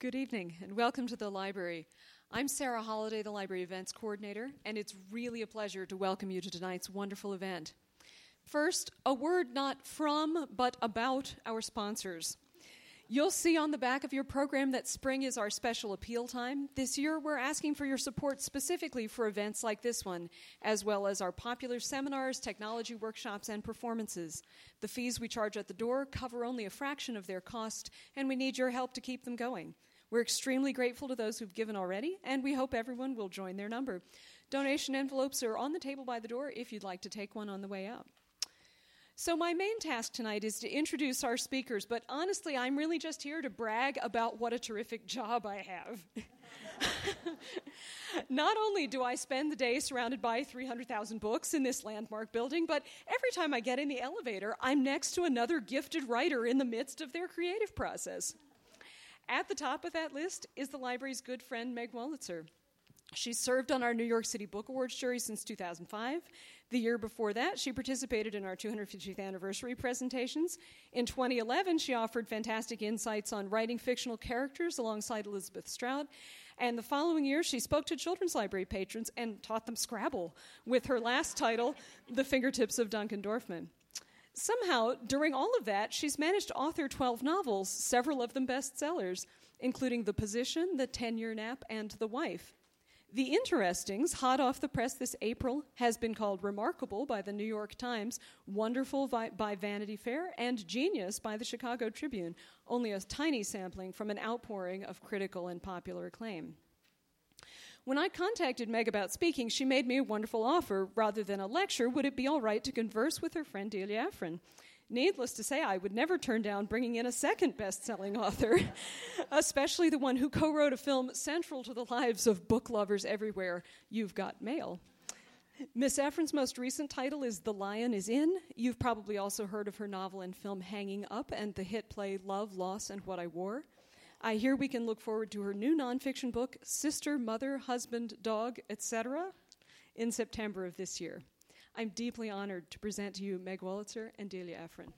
Good evening, and welcome to the library. I'm Sarah Holliday, the Library Events Coordinator, and it's really a pleasure to welcome you to tonight's wonderful event. First, a word not from, but about our sponsors. You'll see on the back of your program that spring is our special appeal time. This year, we're asking for your support specifically for events like this one, as well as our popular seminars, technology workshops, and performances. The fees we charge at the door cover only a fraction of their cost, and we need your help to keep them going. We're extremely grateful to those who've given already, and we hope everyone will join their number. Donation envelopes are on the table by the door if you'd like to take one on the way out. So my main task tonight is to introduce our speakers, but honestly, I'm really just here to brag about what a terrific job I have. Not only do I spend the day surrounded by 300,000 books in this landmark building, but every time I get in the elevator, I'm next to another gifted writer in the midst of their creative process. At the top of that list is the library's good friend, Meg Wolitzer. She served on our New York City Book Awards jury since 2005. The year before that, she participated in our 250th anniversary presentations. In 2011, she offered fantastic insights on writing fictional characters alongside Elizabeth Strout. And the following year, she spoke to children's library patrons and taught them Scrabble with her last title, The Fingertips of Duncan Dorfman. Somehow, during all of that, she's managed to author 12 novels, several of them bestsellers, including The Position, The 10-Year Nap, and The Wife. The Interestings, hot off the press this April, has been called Remarkable by the New York Times, Wonderful by Vanity Fair, and Genius by the Chicago Tribune, only a tiny sampling from an outpouring of critical and popular acclaim. When I contacted Meg about speaking, she made me a wonderful offer. Rather than a lecture, would it be all right to converse with her friend Delia Ephron? Needless to say, I would never turn down bringing in a second best-selling author, especially the one who co-wrote a film central to the lives of book lovers everywhere, You've Got Mail. Miss Ephron's most recent title is The Lion is In. You've probably also heard of her novel and film Hanging Up and the hit play Love, Loss, and What I Wore. I hear we can look forward to her new nonfiction book, Sister, Mother, Husband, Dog, etc., in September of this year. I'm deeply honored to present to you Meg Wolitzer and Delia Ephron.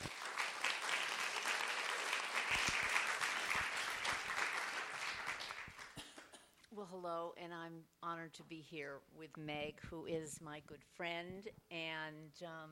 Well, hello, and I'm honored to be here with Meg, who is my good friend and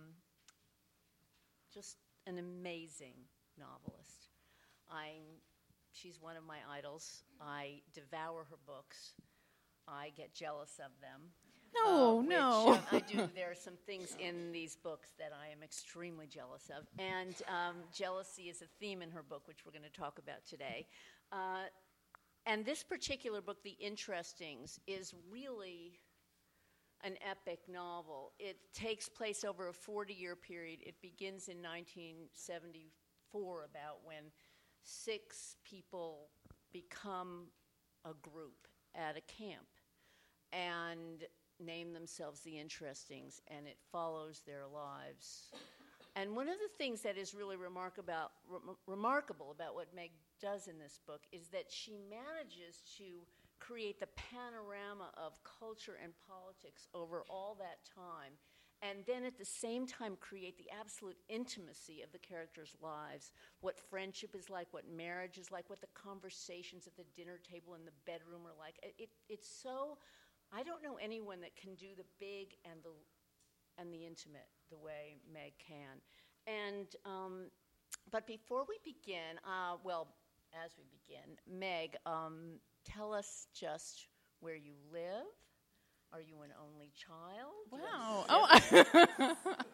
just an amazing novelist. She's one of my idols. I devour her books. I get jealous of them. No. I do. There are some things in these books that I am extremely jealous of. And jealousy is a theme in her book, which we're going to talk about today. And this particular book, The Interestings, is really an epic novel. It takes place over a 40-year period. It begins in 1974, about when 6 people become a group at a camp and name themselves the Interestings, and it follows their lives. And one of the things that is really remarkable about what Meg does in this book is that she manages to create the panorama of culture and politics over all that time, and then at the same time create the absolute intimacy of the characters' lives, what friendship is like, what marriage is like, what the conversations at the dinner table and the bedroom are like. It's so... I don't know anyone that can do the big and the intimate the way Meg can. And but before we begin, as we begin, Meg, tell us just where you live. Are you an only child? Wow.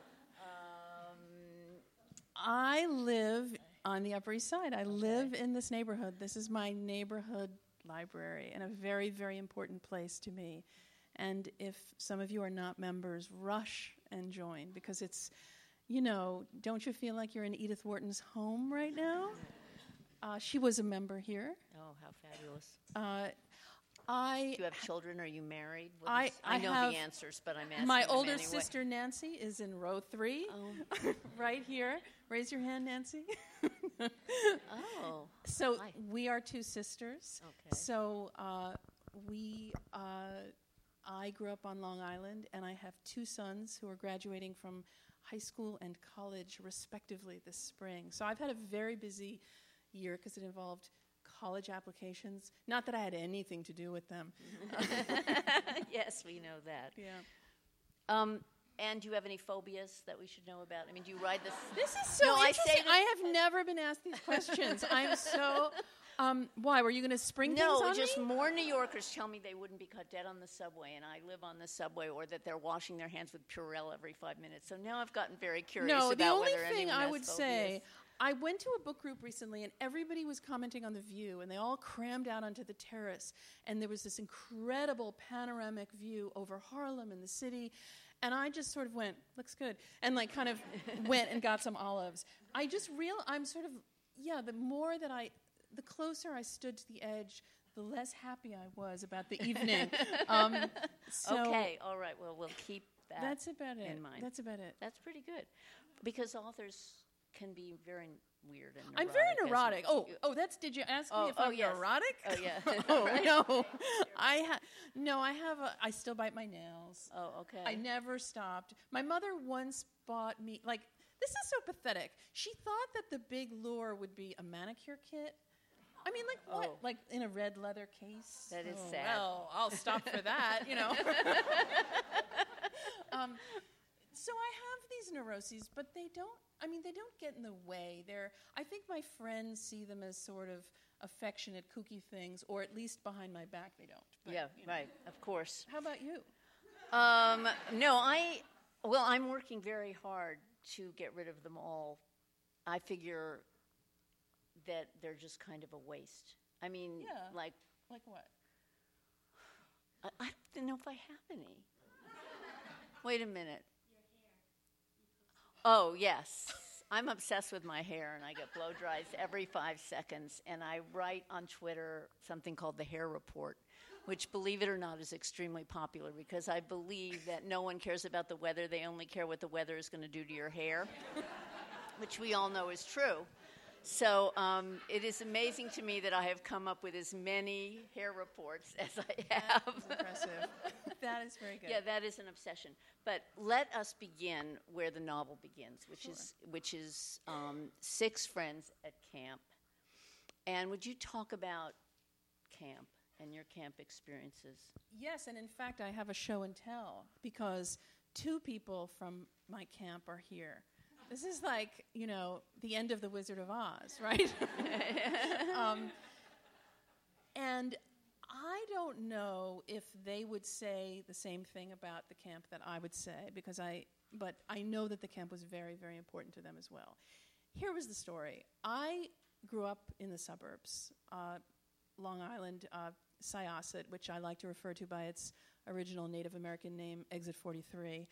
I live on the Upper East Side. I live in this neighborhood. This is my neighborhood library, and a very, very important place to me. And if some of you are not members, rush and join, because it's, don't you feel like you're in Edith Wharton's home right now? She was a member here. Oh, how fabulous. Do you have children? Are you married? I know have the answers, but I'm asking my them older anyway. sister, Nancy, is in row 3, right here. Raise your hand, Nancy. Oh. So hi. we are 2 sisters. Okay. So I grew up on Long Island, and I have 2 sons who are graduating from high school and college, respectively, this spring. So I've had a very busy year because it involved college applications. Not that I had anything to do with them. Yes, we know that. Yeah. And do you have any phobias that we should know about? I mean, do you ride this? This is so interesting. I have never been asked these questions. I'm so... why? Were you going to spring things on just me? more New Yorkers tell me they wouldn't be cut dead on the subway, and I live on the subway, or that they're washing their hands with Purell every 5 minutes. So now I've gotten very curious about the only whether thing anyone I has would phobias. say, I went to a book group recently, and everybody was commenting on the view, and they all crammed out onto the terrace, and there was this incredible panoramic view over Harlem and the city, and I just sort of went, looks good, and like kind of went and got some olives. I'm sort of, the closer I stood to the edge, the less happy I was about the evening. Okay, all right. Well, we'll keep that that's about it. in mind. That's about it. That's pretty good. Because authors can be very weird and neurotic. I'm very neurotic. Did you ask me if I'm yes. neurotic? Oh, yeah. No. I still bite my nails. Oh, okay. I never stopped. My mother once bought me, this is so pathetic. She thought that the big lure would be a manicure kit. I mean, what? Oh. Like in a red leather case? That is sad. Well, I'll stop for that, So I have these neuroses, but they don't get in the way. I think my friends see them as sort of affectionate, kooky things, or at least behind my back they don't. But, right, of course. How about you? I'm working very hard to get rid of them all. I figure that they're just kind of a waste. I mean, like what? I don't know if I have any. Wait a minute. Oh, yes. I'm obsessed with my hair, and I get blow dries every 5 seconds. And I write on Twitter something called the Hair Report, which, believe it or not, is extremely popular because I believe that no one cares about the weather. They only care what the weather is going to do to your hair, which we all know is true. So it is amazing to me that I have come up with as many hair reports as I have. That's impressive. That is very good. Yeah, that is an obsession. But let us begin where the novel begins, which is 6 friends at camp. And would you talk about camp and your camp experiences? Yes, and in fact, I have a show and tell because 2 people from my camp are here. This is like, the end of The Wizard of Oz, right? And I don't know if they would say the same thing about the camp that I would say, but I know that the camp was very, very important to them as well. Here was the story. I grew up in the suburbs, Long Island, Syosset, which I like to refer to by its original Native American name, Exit 43.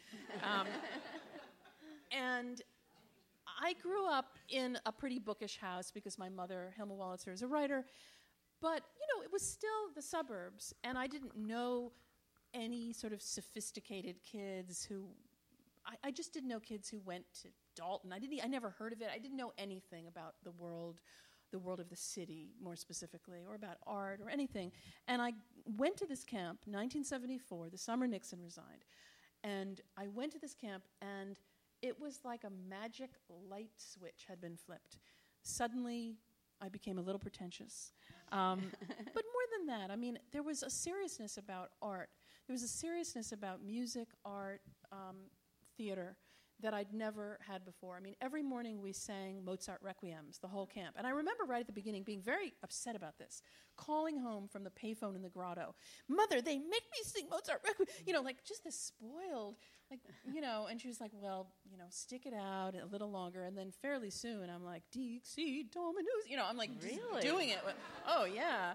And I grew up in a pretty bookish house because my mother, Hilma Wolitzer, is a writer. But, it was still the suburbs, and I didn't know any sort of sophisticated kids who... I just didn't know kids who went to Dalton. I never heard of it. I didn't know anything about the world of the city, more specifically, or about art or anything. And I went to this camp, 1974, the summer Nixon resigned. And I went to this camp, and it was like a magic light switch had been flipped. Suddenly, I became a little pretentious. But more than that, there was a seriousness about art. There was a seriousness about music, art, theater that I'd never had before. Every morning we sang Mozart requiems, the whole camp. And I remember right at the beginning being very upset about this, calling home from the payphone in the grotto, "Mother, they make me sing Mozart requiem," just this spoiled, and she was like, "Well, stick it out a little longer." And then fairly soon I'm like, "Dixie Dominus," I'm like really? Doing it. Oh, yeah.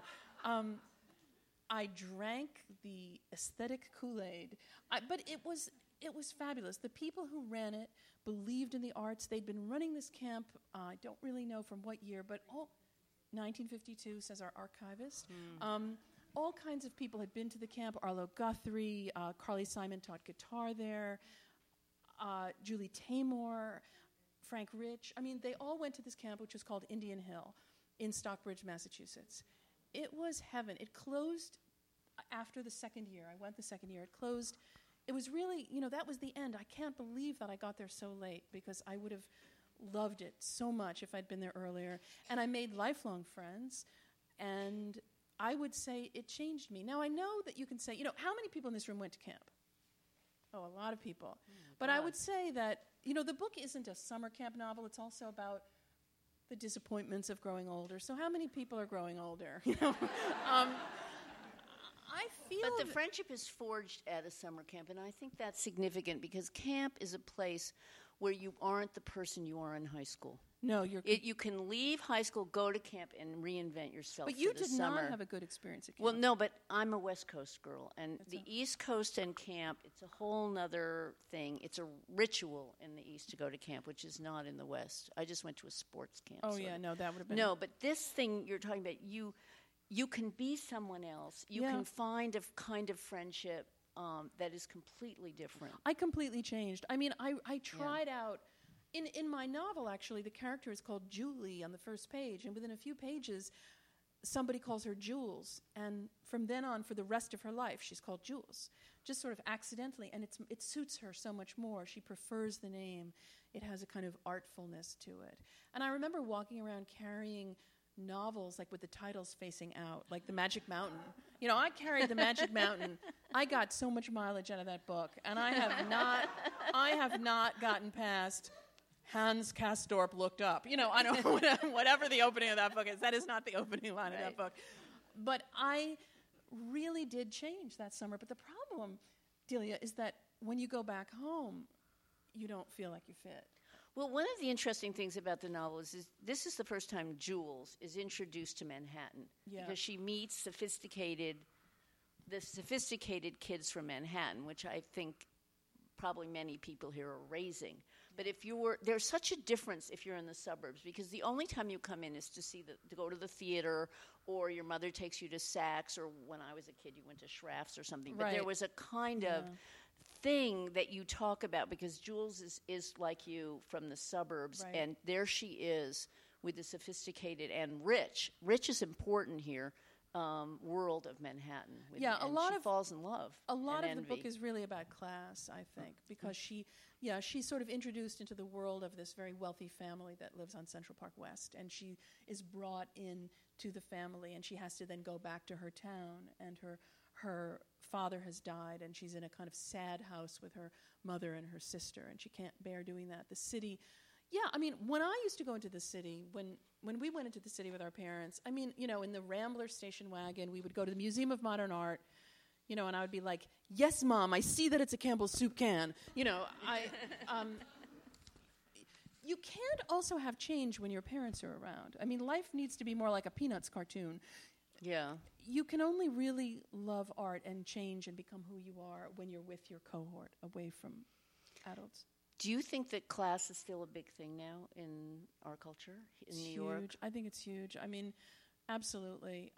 I drank the aesthetic Kool-Aid, but it was fabulous. The people who ran it believed in the arts. They'd been running this camp, I don't really know from what year, but 1952, says our archivist. All kinds of people had been to the camp. Arlo Guthrie, Carly Simon taught guitar there, Julie Taymor, Frank Rich. They all went to this camp, which was called Indian Hill in Stockbridge, Massachusetts. It was heaven. It closed after the second year. I went the second year. It closed. It was really, that was the end. I can't believe that I got there so late because I would have loved it so much if I'd been there earlier. And I made lifelong friends. And I would say it changed me. Now, I know that you can say, how many people in this room went to camp? Oh, a lot of people. But I would say that, the book isn't a summer camp novel. It's also about the disappointments of growing older. So how many people are growing older? I feel But the friendship is forged at a summer camp, and I think that's significant because camp is a place where you aren't the person you are in high school. No, you can leave high school, go to camp, and reinvent yourself. But you for the did summer. not have a good experience at camp. Well, no, but I'm a West Coast girl, and the East Coast and camp, it's a whole nother thing. It's a ritual in the East to go to camp, which is not in the West. I just went to a sports camp. Oh, yeah, no, that would have been... No, but this thing you're talking about, you can be someone else. You can find a kind of friendship that is completely different. I completely changed. I mean, I tried out... In my novel, actually, the character is called Julie on the first page, and within a few pages, somebody calls her Jules, and from then on, for the rest of her life, she's called Jules, just sort of accidentally, and it suits her so much more. She prefers the name. It has a kind of artfulness to it. And I remember walking around carrying novels, like with the titles facing out, like The Magic Mountain. I carried The Magic Mountain. I got so much mileage out of that book, and I have not gotten past... Hans Castorp looked up. I don't know, whatever the opening of that book is. That is not the opening line of that book. But I really did change that summer. But the problem, Delia, is that when you go back home, you don't feel like you fit. Well, one of the interesting things about the novel is this is the first time Jules is introduced to Manhattan. Yeah. Because she meets the sophisticated kids from Manhattan, which I think probably many people here are raising. But there's such a difference if you're in the suburbs, because the only time you come in is to go to the theater, or your mother takes you to Saks, or when I was a kid, you went to Schrafft's or something. But there was a kind of thing that you talk about, because Jules is like you from the suburbs, and there she is with the sophisticated and rich. Rich is important here. World of Manhattan. She falls in love. A lot of the book is really about class, I think, because she's sort of introduced into the world of this very wealthy family that lives on Central Park West, and she is brought in to the family, and she has to then go back to her town, and her father has died, and she's in a kind of sad house with her mother and her sister, and she can't bear doing that. The city... Yeah, I mean, when I used to go into the city, when we went into the city with our parents, I mean, in the Rambler station wagon, we would go to the Museum of Modern Art, and I would be like, yes, Mom, I see that it's a Campbell's soup can. You can't also have change when your parents are around. I mean, life needs to be more like a Peanuts cartoon. Yeah. You can only really love art and change and become who you are when you're with your cohort, away from adults. Do you think that class is still a big thing now in our culture in New York? Huge. I think it's huge. I mean, absolutely.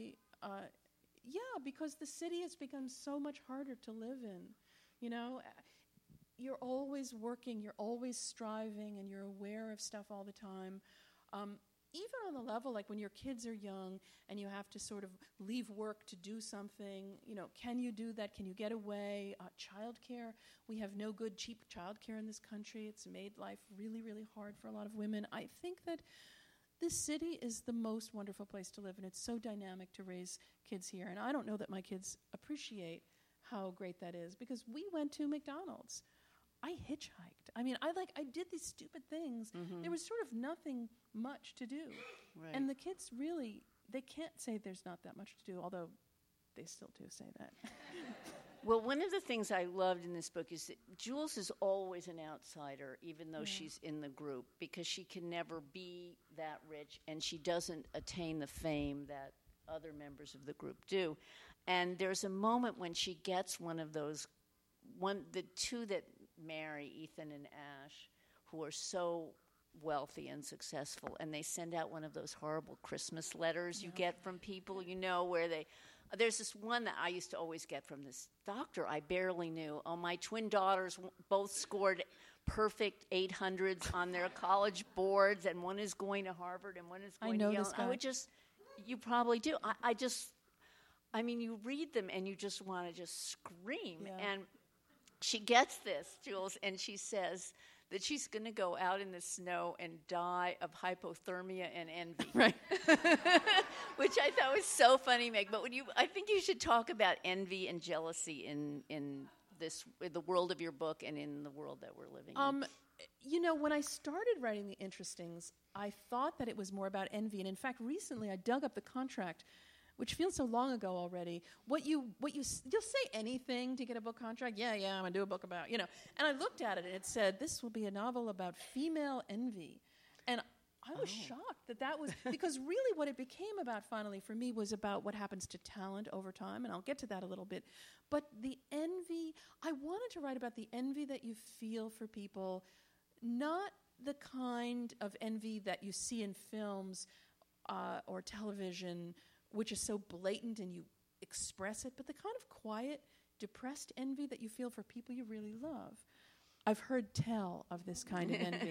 Because the city has become so much harder to live in. You're always working, you're always striving, and you're aware of stuff all the time. Even on the level, like when your kids are young and you have to sort of leave work to do something, can you do that? Can you get away? Childcare, we have no good, cheap childcare in this country. It's made life really, really hard for a lot of women. I think that this city is the most wonderful place to live, and it's so dynamic to raise kids here. And I don't know that my kids appreciate how great that is, because we went to McDonald's. I hitchhiked. I mean, I did these stupid things. Mm-hmm. There was sort of nothing much to do. Right. And the kids really, they can't say there's not that much to do, although they still do say that. Well, one of the things I loved in this book is that Jules is always an outsider, even though she's in the group, because she can never be that rich, and she doesn't attain the fame that other members of the group do. And there's a moment when she gets the two that marry, Ethan and Ash, who are so wealthy and successful, and they send out one of those horrible Christmas letters you get from people, where there's this one that I used to always get from this doctor I barely knew. Oh, my twin daughters both scored perfect 800s on their college boards, and one is going to Harvard and one is going to Yale. This guy. You probably do. I mean, you read them and you just want to just scream. Yeah. And she gets this, Jules, and she says that she's going to go out in the snow and die of hypothermia and envy. Right. Which I thought was so funny, Meg. But I think you should talk about envy and jealousy in the world of your book and in the world that we're living in. You know, when I started writing The Interestings, I thought that it was more about envy. And in fact, recently I dug up the contract, which feels so long ago already. You'll say anything to get a book contract. Yeah, I'm going to do a book about, And I looked at it and it said, this will be a novel about female envy. And I was shocked that was, because really what it became about finally for me was about what happens to talent over time, and I'll get to that a little bit. But the envy, I wanted to write about the envy that you feel for people, not the kind of envy that you see in films or television, which is so blatant and you express it, but the kind of quiet, depressed envy that you feel for people you really love. I've heard tell of this kind of envy.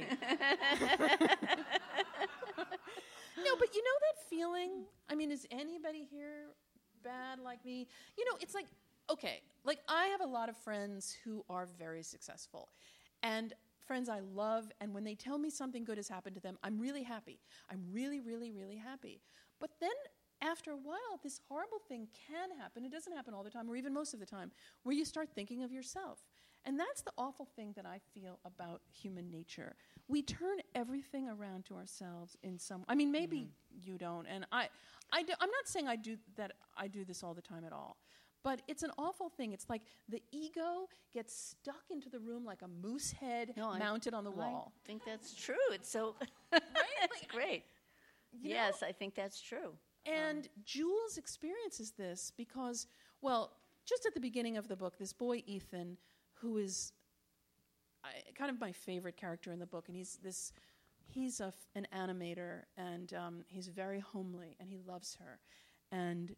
No, but you know that feeling? I mean, is anybody here bad like me? It's like, okay, like I have a lot of friends who are very successful. And friends I love, and when they tell me something good has happened to them, I'm really happy. I'm really, really, really happy. But then after a while, this horrible thing can happen. It doesn't happen all the time, or even most of the time, where you start thinking of yourself. And that's the awful thing that I feel about human nature. We turn everything around to ourselves in some... I mean, maybe you don't, and I'm not saying I do this all the time at all. But it's an awful thing. It's like the ego gets stuck into the room like a moose head mounted on the wall. I think that's true. It's so... Right? That's great. Yes, I think that's true. And Jules experiences this because, well, just at the beginning of the book, this boy, Ethan, who is kind of my favorite character in the book, and he's an animator, and he's very homely, and he loves her. And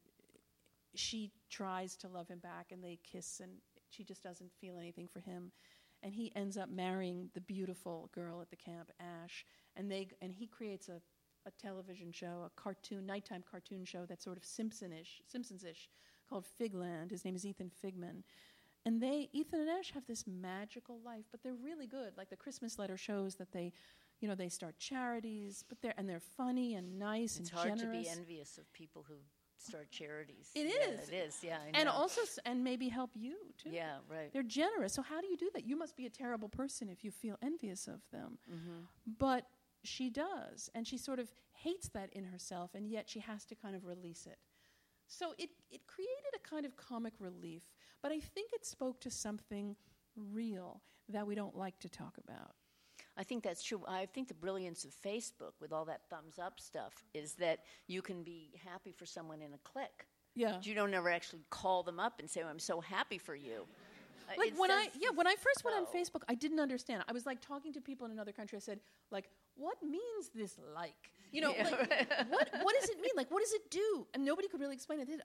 she tries to love him back, and they kiss, and she just doesn't feel anything for him. And he ends up marrying the beautiful girl at the camp, Ash, and he creates a television show, a nighttime cartoon show that's sort of Simpsons-ish, called Figland. His name is Ethan Figman. And Ethan and Ash have this magical life, but they're really good. Like the Christmas letter shows that they start charities, but they're funny and nice and generous. It's hard to be envious of people who start charities. It is. Yeah, I know. And also, and maybe help you too. Yeah, right. They're generous. So how do you do that? You must be a terrible person if you feel envious of them. Mm-hmm. But she does, and she sort of hates that in herself, and yet she has to kind of release it. So it created a kind of comic relief, but I think it spoke to something real that we don't like to talk about. I think that's true. I think the brilliance of Facebook with all that thumbs up stuff is that you can be happy for someone in a click. Yeah. You don't ever actually call them up and say, I'm so happy for you. Like when I first went on Facebook, I didn't understand. I was like talking to people in another country. I said, like, what means this like? Like, what does it mean? Like, what does it do? And nobody could really explain it. They said,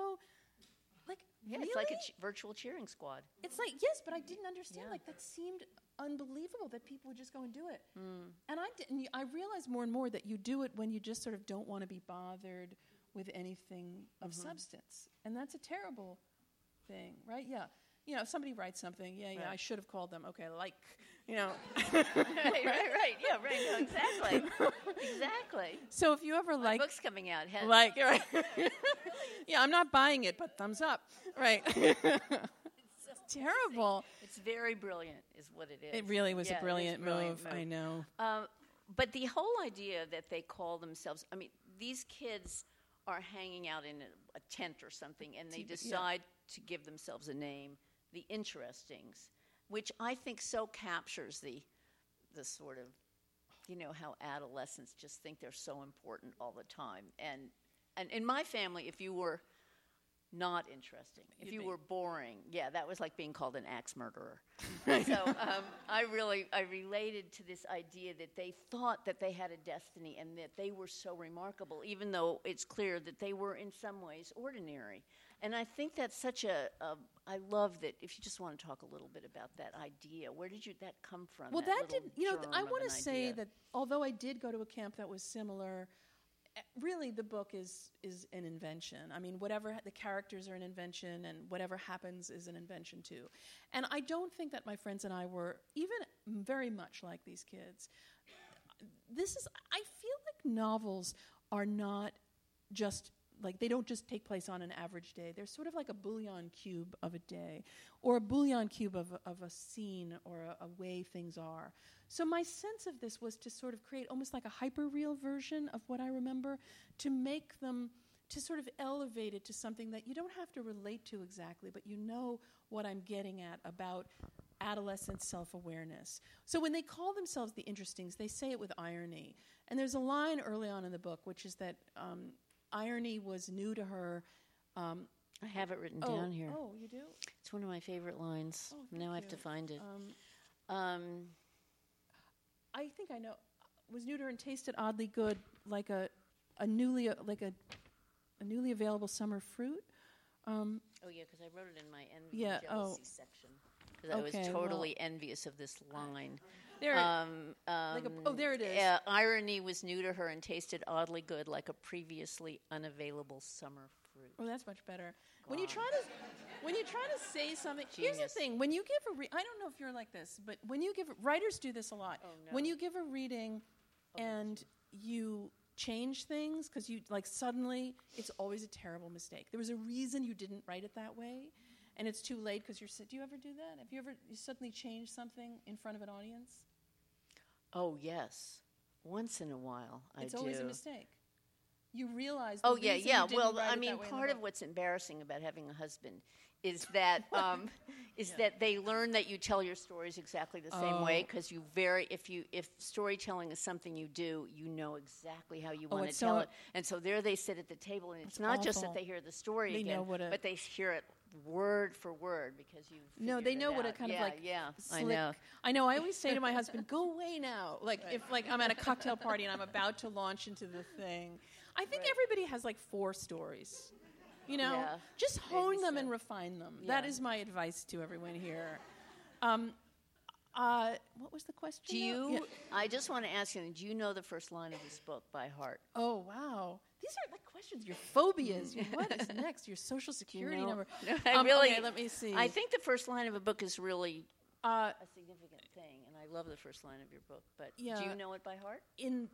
like, yeah, really? it's like a virtual cheering squad. It's like, yes, but I didn't understand. Yeah. Like, that seemed unbelievable that people would just go and do it. Mm. And I didn't. I realized more and more that you do it when you just sort of don't want to be bothered with anything of substance. And that's a terrible thing, right? Yeah. If somebody writes something, right. I should have called them. Okay, right. Yeah, right. No, exactly. Exactly. So if you ever My book's coming out. Right. Yeah, I'm not buying it, but thumbs up. Right. It's terrible. It's very brilliant, is what it is. It really was a brilliant move. I know. But the whole idea that they call themselves, these kids are hanging out in a tent or something, and they decide to give themselves a name, the Interestings, which I think so captures the sort of, how adolescents just think they're so important all the time. And in my family, if you were not interesting, if you were boring, that was like being called an axe murderer. So I related to this idea that they thought that they had a destiny and that they were so remarkable, even though it's clear that they were in some ways ordinary. And I think that's such I love that. If you just want to talk a little bit about that idea, where did that come from? Well, that didn't, I want to say that although I did go to a camp that was similar, really the book is an invention. I mean, whatever the characters are an invention, and whatever happens is an invention too. And I don't think that my friends and I were even very much like these kids. I feel like novels are not just like, they don't just take place on an average day. They're sort of like a bouillon cube of a day, or a bouillon cube of a scene, or a way things are. So my sense of this was to sort of create almost like a hyper-real version of what I remember, to make them, to sort of elevate it to something that you don't have to relate to exactly, but you know what I'm getting at about adolescent self-awareness. So when they call themselves the Interestings, they say it with irony. And there's a line early on in the book, which is that irony was new to her. I have it written down here. Oh, you do? It's one of my favorite lines. Now I have to find it. I think I know. Was new to her and tasted oddly good, like a newly available summer fruit. Oh yeah, because I wrote it in my envy and jealousy section. Because I was totally envious of this line. There, there it is. Irony was new to her and tasted oddly good, like a previously unavailable summer fruit. Oh, that's much better. When you try to say something, Genius. Here's the thing: when you give I don't know if you're like this, but when you give writers do this a lot. Oh, no. When you give a reading, and you change things because you suddenly, it's always a terrible mistake. There was a reason you didn't write it that way, and it's too late because do you ever do that? Have you suddenly changed something in front of an audience? Oh yes, once in a while It's I do. always a mistake. You realize. Oh yeah. Well, I mean, part of what's embarrassing about having a husband is that that they learn that you tell your stories exactly the same way, because if storytelling is something you do, you know exactly how you want to tell it, and so there they sit at the table, and it's not just that they hear the story again, but they hear it word for word because you. No, they know what a kind of slick. I know. I always say to my husband, "Go away now." If I'm at a cocktail party and I'm about to launch into the thing, I think everybody has 4 stories. Just hone them and refine them. Yeah. That is my advice to everyone here. What was the question? I just want to ask you, do you know the first line of this book by heart? Oh, wow. These are questions, your phobias. What is next? Your social security number. Okay, let me see. I think the first line of a book is really a significant thing, and I love the first line of your book. But do you know it by heart? In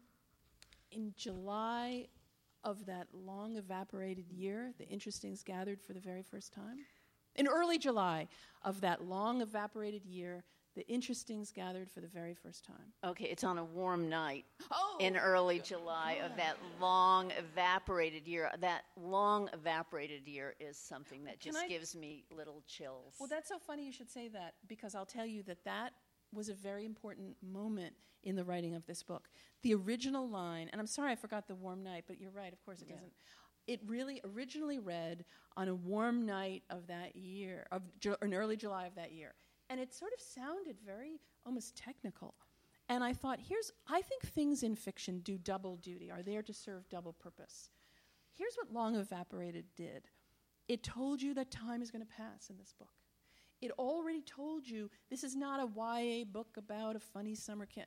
July of that long evaporated year, the Interestings gathered for the very first time. In early July of that long evaporated year, the Interestings gathered for the very first time. Okay, it's on a warm night in early July of that long evaporated year. That long evaporated year is something that just gives me little chills. Well, that's so funny you should say that, because I'll tell you that was a very important moment in the writing of this book. The original line, and I'm sorry I forgot the warm night, but you're right, of course it doesn't. It really originally read on a warm night of that year, in early July of that year. And it sort of sounded very almost technical. And I thought, I think things in fiction do double duty, are there to serve double purpose. Here's what Long Evaporated did. It told you that time is going to pass in this book. It already told you this is not a YA book about a funny summer camp.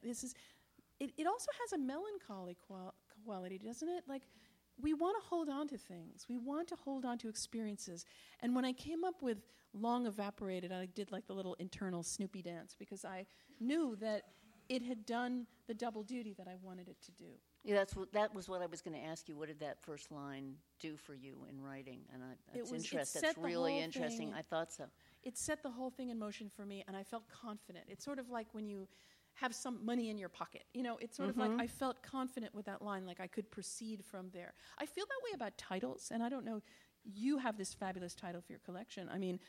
It also has a melancholy quality, doesn't it? We want to hold on to things. We want to hold on to experiences. And when I came up with Long Evaporated, I did the little internal Snoopy dance, because I knew that it had done the double duty that I wanted it to do. Yeah, that was what I was going to ask you. What did that first line do for you in writing? And that's interesting. That's really interesting. I thought so. It set the whole thing in motion for me, and I felt confident. It's sort of like when you have some money in your pocket. It's sort of like I felt confident with that line, like I could proceed from there. I feel that way about titles, and I don't know, you have this fabulous title for your collection. I mean,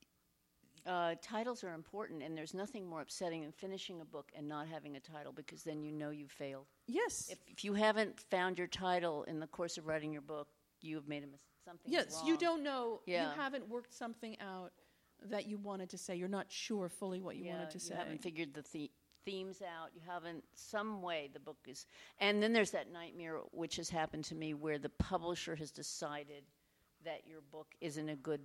titles are important, and there's nothing more upsetting than finishing a book and not having a title, because then you know you've failed. Yes. If you haven't found your title in the course of writing your book, you have made something wrong. Yes, you don't know. Yeah. You haven't worked something out that you wanted to say. You're not sure fully what you wanted to say. You haven't figured the themes out. You haven't, some way the book is. And then there's that nightmare, which has happened to me, where the publisher has decided that your book isn't a good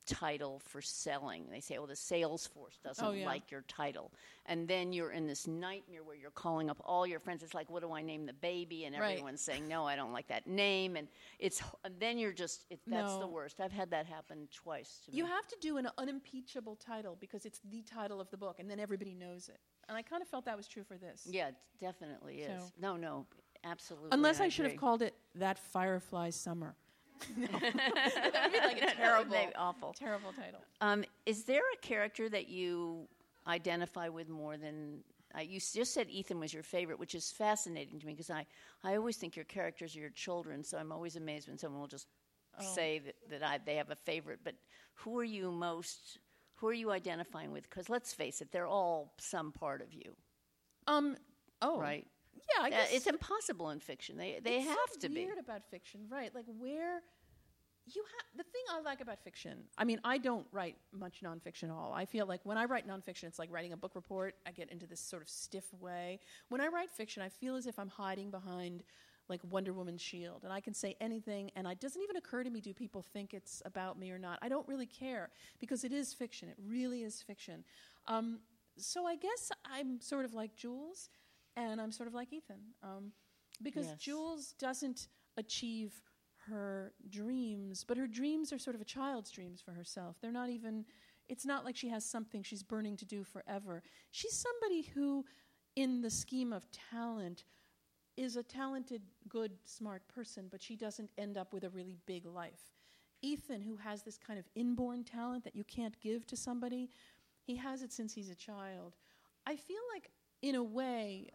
title for selling. They say, the sales force doesn't like your title. And then you're in this nightmare where you're calling up all your friends. It's like, what do I name the baby? And everyone's saying, no, I don't like that name. And then you're just, that's the worst. I've had that happen twice to me. You have to do an unimpeachable title because it's the title of the book, and then everybody knows it. And I kind of felt that was true for this. Yeah, it definitely is. No, absolutely. Unless I should have called it That Firefly Summer. No. That would be like a terrible, awful, terrible title. Is there a character that you identify with more than? You just said Ethan was your favorite, which is fascinating to me because I always think your characters are your children. So I'm always amazed when someone will just say that they have a favorite. But who are you identifying with? Because let's face it, they're all some part of you. Right. Yeah, I guess it's impossible in fiction. They have to be. It's weird about fiction, right? Like where you have the thing I like about fiction. I mean, I don't write much nonfiction at all. I feel like when I write nonfiction, it's like writing a book report. I get into this sort of stiff way. When I write fiction, I feel as if I'm hiding behind like Wonder Woman's shield, and I can say anything, and it doesn't even occur to me, do people think it's about me or not? I don't really care because it is fiction. It really is fiction. So I guess I'm sort of like Jules. And I'm sort of like Ethan, because Jules doesn't achieve her dreams, but her dreams are sort of a child's dreams for herself. They're not even, it's not like she has something she's burning to do forever. She's somebody who, in the scheme of talent, is a talented, good, smart person, but she doesn't end up with a really big life. Ethan, who has this kind of inborn talent that you can't give to somebody, he has it since he's a child. I feel like, in a way,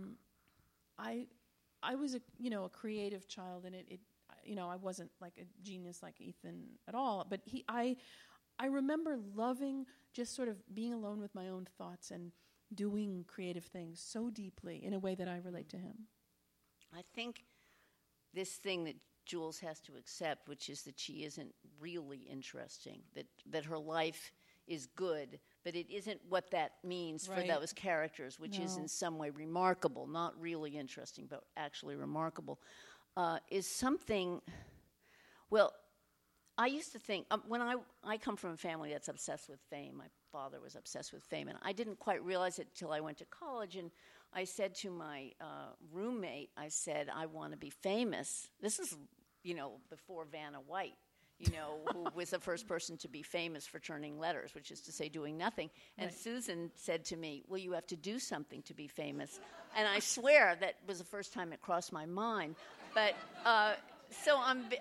I was a creative child, and I wasn't like a genius like Ethan at all. But I remember loving just sort of being alone with my own thoughts and doing creative things so deeply in a way that I relate to him. I think this thing that Jules has to accept, which is that she isn't really interesting, that her life is good, but it isn't what that means for those characters, which is in some way remarkable, not really interesting, but actually remarkable, is something, well, I used to think, when I come from a family that's obsessed with fame. My father was obsessed with fame, and I didn't quite realize it till I went to college, and I said to my roommate, I said, I want to be famous. This is, before Vanna White. Who was the first person to be famous for turning letters, which is to say doing nothing. And Susan said to me, well, you have to do something to be famous. And I swear that was the first time it crossed my mind. But so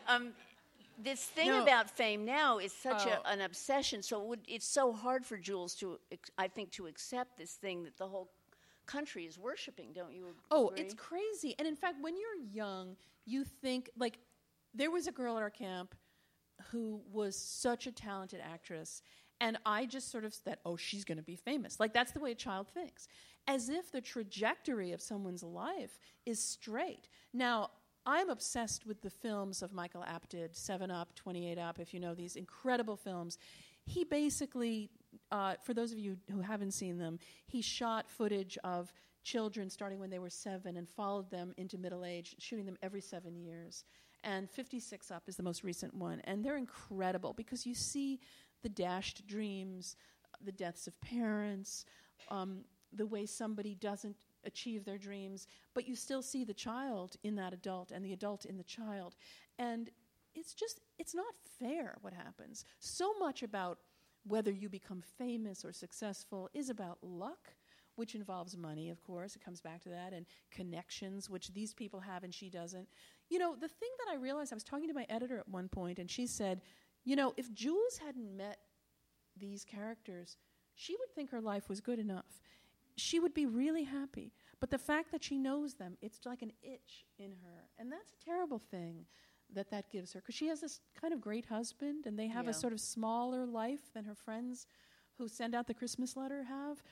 this thing about fame now is such an obsession. So it's so hard for Jules I think, to accept this thing that the whole country is worshiping. Don't you agree? Oh, it's crazy. And in fact, when you're young, you think, like, there was a girl at our camp who was such a talented actress, and I just sort of said, she's going to be famous. Like, that's the way a child thinks. As if the trajectory of someone's life is straight. Now, I'm obsessed with the films of Michael Apted, 7 Up, 28 Up, if you know these incredible films. He basically, for those of you who haven't seen them, he shot footage of children starting when they were 7 and followed them into middle age, shooting them every 7 years. And 56 Up is the most recent one. And they're incredible because you see the dashed dreams, the deaths of parents, the way somebody doesn't achieve their dreams, but you still see the child in that adult and the adult in the child. And it's not fair what happens. So much about whether you become famous or successful is about luck, which involves money, of course. It comes back to that, and connections, which these people have and she doesn't. The thing that I realized, I was talking to my editor at one point, and she said, if Jules hadn't met these characters, she would think her life was good enough. She would be really happy. But the fact that she knows them, it's like an itch in her. And that's a terrible thing that gives her, because she has this kind of great husband, and they have a sort of smaller life than her friends who send out the Christmas letter have.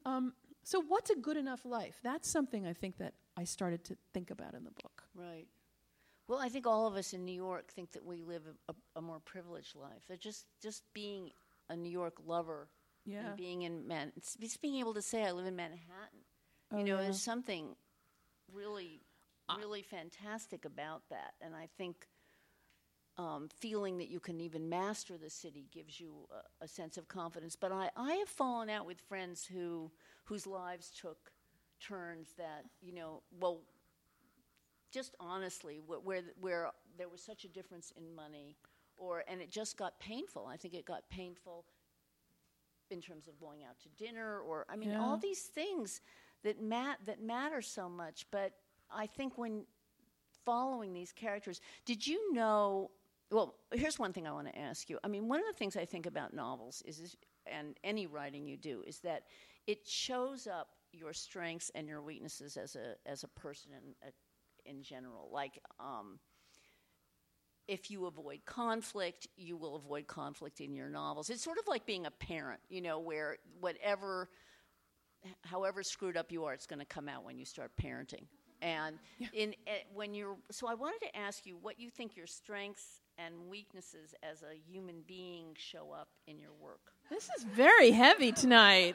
So what's a good enough life? That's something I think that I started to think about in the book. Right. Well, I think all of us in New York think that we live a more privileged life. That just being a New York lover and being in just being able to say I live in Manhattan. There's something really, really fantastic about that. And I think feeling that you can even master the city gives you a sense of confidence. But I have fallen out with friends whose lives took turns that, well, just honestly, where there was such a difference in money, and it just got painful. I think it got painful in terms of going out to dinner, all these things that matter so much. But I think when following these characters, did you know? Well, here's one thing I want to ask you. I mean, one of the things I think about novels and any writing you do, is that it shows up your strengths and your weaknesses as a person in general. Like, if you avoid conflict, you will avoid conflict in your novels. It's sort of like being a parent, where however screwed up you are, it's going to come out when you start parenting. And so I wanted to ask you what you think your strengths and weaknesses as a human being show up in your work. This is very heavy tonight.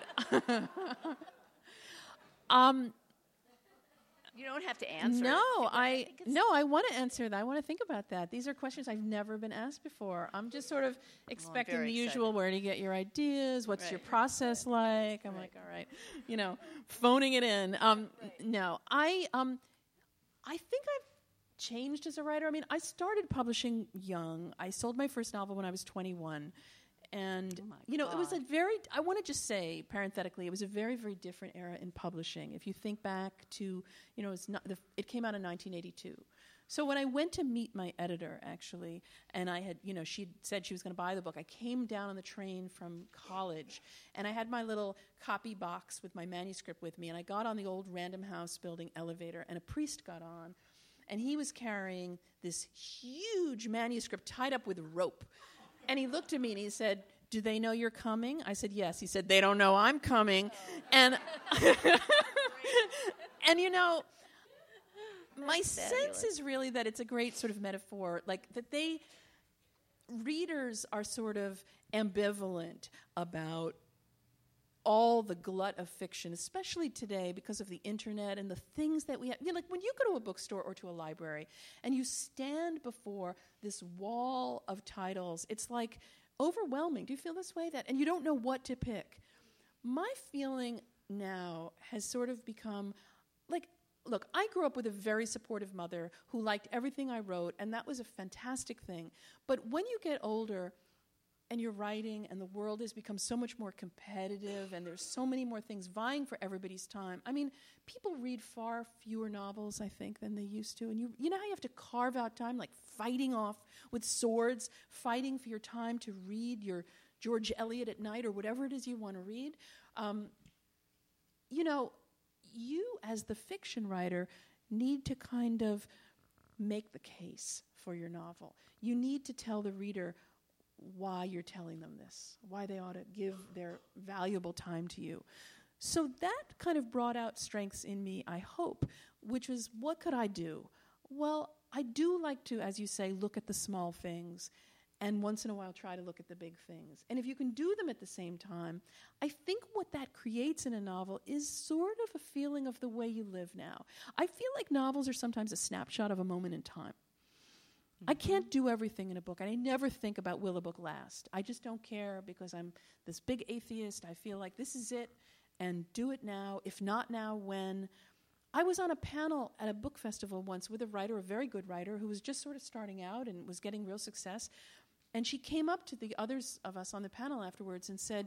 You don't have to answer. No, I want to answer that. I want to think about that. These are questions I've never been asked before. I'm just sort of expecting the usual, where do you get your ideas? What's your process like? I'm like, all right, phoning it in. No, I think I've changed as a writer. I mean, I started publishing young. I sold my first novel when I was 21. And, it was I want to just say, parenthetically, it was a very, very different era in publishing. If you think back to, it came out in 1982. So when I went to meet my editor, actually, and I had, she said she was going to buy the book, I came down on the train from college, and I had my little copy box with my manuscript with me, and I got on the old Random House building elevator, and a priest got on, and he was carrying this huge manuscript tied up with rope. And he looked at me and he said, "Do they know you're coming?" I said, "Yes." He said, "They don't know I'm coming." And my sense is really that it's a great sort of metaphor, like that readers are sort of ambivalent about all the glut of fiction, especially today because of the internet and the things that we have. Like when you go to a bookstore or to a library and you stand before this wall of titles, it's like overwhelming. Do you feel this way? And you don't know what to pick. My feeling now has sort of become like, look, I grew up with a very supportive mother who liked everything I wrote, and that was a fantastic thing. But when you get older, and you're writing, and the world has become so much more competitive, and there's so many more things vying for everybody's time. I mean, people read far fewer novels, I think, than they used to. And you know how you have to carve out time, like fighting off with swords, fighting for your time to read your George Eliot at night or whatever it is you want to read? You, as the fiction writer, need to kind of make the case for your novel. You need to tell the reader why you're telling them this, why they ought to give their valuable time to you. So that kind of brought out strengths in me, I hope, which was, what could I do? Well, I do like to, as you say, look at the small things, and once in a while try to look at the big things. And if you can do them at the same time, I think what that creates in a novel is sort of a feeling of the way you live now. I feel like novels are sometimes a snapshot of a moment in time. I can't do everything in a book. I never think about will a book last. I just don't care because I'm this big atheist. I feel like this is it, and do it now. If not now, when? I was on a panel at a book festival once with a writer, a very good writer, who was just sort of starting out and was getting real success. And she came up to the others of us on the panel afterwards and said,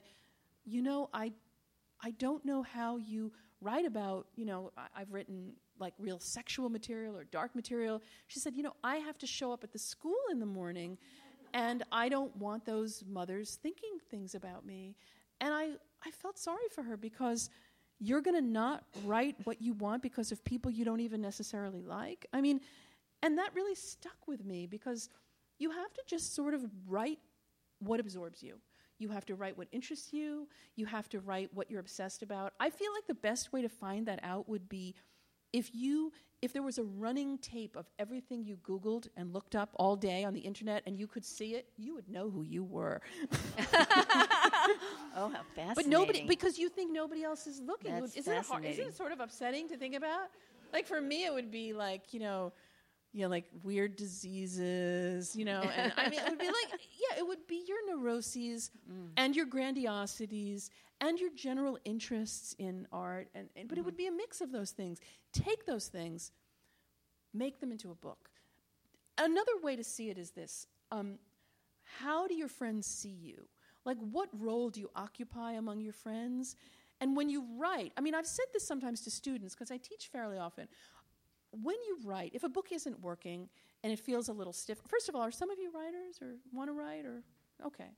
I don't know how you write about, I've written like real sexual material or dark material. She said, I have to show up at the school in the morning, and I don't want those mothers thinking things about me. And I felt sorry for her, because you're going to not write what you want because of people you don't even necessarily like. I mean, and that really stuck with me, because you have to just sort of write what absorbs you. You have to write what interests you. You have to write what you're obsessed about. I feel like the best way to find that out would be if there was a running tape of everything you Googled and looked up all day on the internet, and you could see it, you would know who you were. Oh, how fascinating. But nobody, because you think nobody else is looking. That's isn't it sort of upsetting to think about? Like for me, it would be like, like weird diseases, and I mean, it would be like, it would be your neuroses and your grandiosities and your general interests in art, but it would be a mix of those things. Take those things, make them into a book. Another way to see it is this. How do your friends see you? Like, what role do you occupy among your friends? And when you write, I mean, I've said this sometimes to students because I teach fairly often. When you write, if a book isn't working and it feels a little stiff, first of all, are some of you writers or want to write or, okay.